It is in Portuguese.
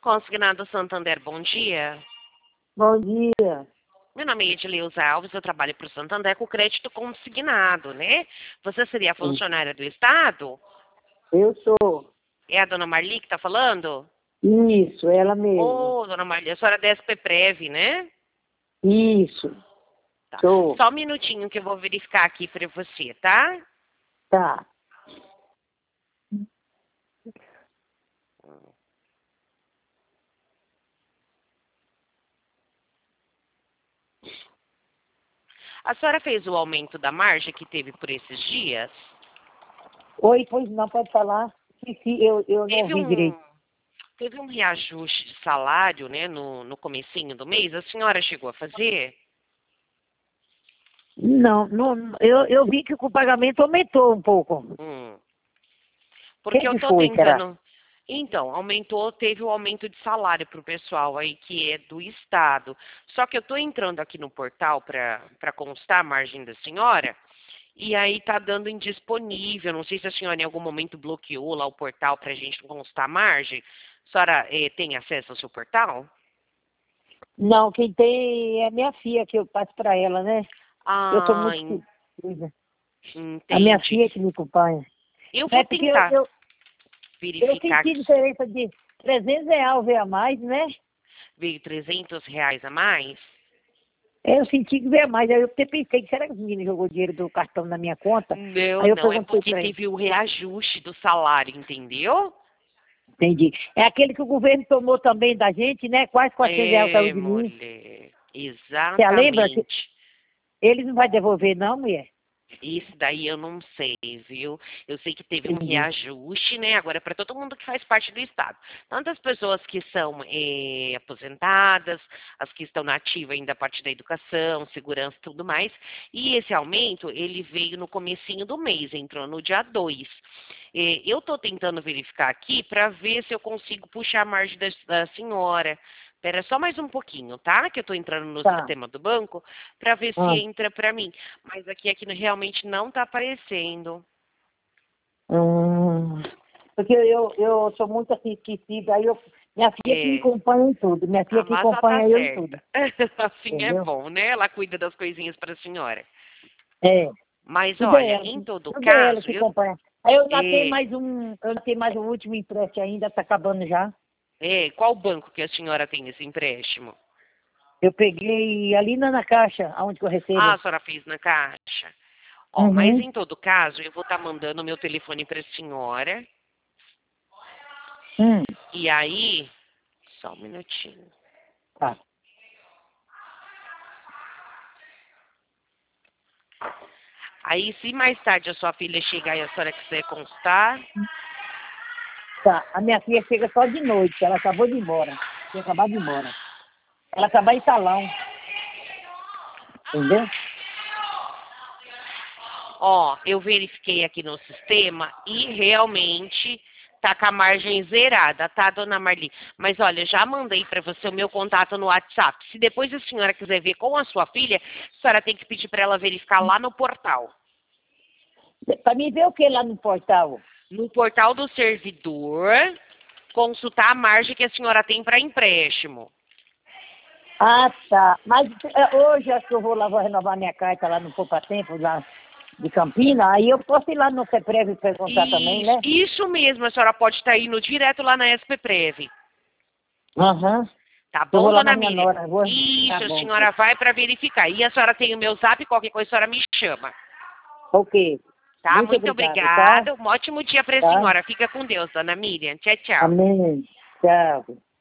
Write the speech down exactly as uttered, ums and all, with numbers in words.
Consignado Santander, bom dia. Bom dia. Meu nome é Edileuza Alves, eu trabalho para o Santander com crédito consignado, né? Você seria funcionária do Estado? Eu sou. É a dona Marli que está falando? Isso, ela mesmo. Ô, dona Marli, a senhora é da S P Prev, né? Isso. Tá. Sou. Só um minutinho que eu vou verificar aqui para você, tá? Tá. A senhora fez o aumento da margem que teve por esses dias? Oi, pois não, pode falar. Sim, sim, eu, eu não Teve ouvi um, direito. teve um reajuste de salário, né, no, no comecinho do mês. A senhora chegou a fazer? Não, não eu, eu vi que o pagamento aumentou um pouco. Hum. O que Porque eu que tô foi, será? tentando. Então, aumentou, teve o aumento de salário para o pessoal aí que é do Estado. Só que eu estou entrando aqui no portal para constar a margem da senhora, e aí tá dando indisponível. Não sei se a senhora em algum momento bloqueou lá o portal para a gente não constar a margem. A senhora eh, tem acesso ao seu portal? Não, quem tem é minha filha, que eu passo para ela, né? Eu sou Ah, muito en- esquecida. A minha entendi. filha que me acompanha. Eu vou É porque eu, tentar eu, eu verificar senti aqui. diferença de trezentos reais ver a mais, né? Veio trezentos reais a mais? É, eu senti que veio mais. Aí eu até pensei que será que o menino jogou dinheiro do cartão na minha conta? Não, Aí eu não, é perguntei porque para ele. teve o reajuste do salário, entendeu? Entendi. É aquele que o governo tomou também da gente, né? Quase quatrocentos reais saiu É, de mim. mulher. Você lembra que Exatamente. eles não vai devolver não, mulher? Isso daí eu não sei, viu? Eu sei que teve um Entendi. reajuste, né? Agora, para todo mundo que faz parte do Estado. Tanto as pessoas que são eh, aposentadas, as que estão na ativa ainda a parte da educação, segurança e tudo mais. E esse aumento, ele veio no comecinho do mês, entrou no dia dois. Eh, eu estou tentando verificar aqui para ver se eu consigo puxar a margem da, da senhora. Espera só mais um pouquinho, tá? Que eu estou entrando no Tá. sistema do banco para ver se Ah, entra para mim. Mas aqui, aqui realmente não está aparecendo. hum, porque eu, eu sou muito assim, esquecida. Aí eu, minha filha que me É, acompanha em tudo. Minha filha a que massa tá acompanha eu em tudo. certa. Assim é Entendeu? bom, né? Ela cuida das coisinhas para a senhora. É. Mas Tudo é olha, ela. em todo Tudo é ela caso, que eu, acompanha. Aí eu ainda tenho é, mais um. Eu ainda tenho mais um último empréstimo ainda, tá acabando já. é, qual banco que a senhora tem esse empréstimo? Eu peguei ali na, na caixa, aonde que eu Ah, recebo. a senhora fez na caixa. Ó, mas Uhum. em todo caso, eu vou estar mandando o meu telefone para a senhora. Hum, E aí, só um minutinho. tá. Aí, se mais tarde a sua filha chegar e a senhora quiser constar, Tá. A minha filha chega só de noite, ela acabou de ir embora. Tinha acabado de ir embora. Ela acabou em salão, entendeu? ó, eu verifiquei aqui no sistema e realmente tá com a margem zerada, tá, dona Marli? Mas olha, já mandei para você o meu contato no WhatsApp. Se depois a senhora quiser ver com a sua filha, a senhora tem que pedir para ela verificar lá no portal. Para mim ver o que lá no portal? No portal do servidor, consultar a margem que a senhora tem para empréstimo. Ah, tá. Mas é, hoje acho que eu vou lá, vou renovar minha carta lá no Poupa Tempo, lá de Campina. Aí eu posso ir lá no CEPREV e perguntar também, Isso, né? isso mesmo, a senhora pode estar indo direto lá na S P Prev. Aham. Tá Eu vou bom, lá na dona minha Miriam? nora. Vou... Tá Isso, a bom. senhora vai para verificar. E a senhora tem o meu zap, qualquer coisa a senhora me chama. Ok. Tá? Muito Muito obrigado, tá? obrigada. Um ótimo dia para a Tá? senhora. Fica com Deus, dona Miriam. Tchau, tchau. Amém. Tchau.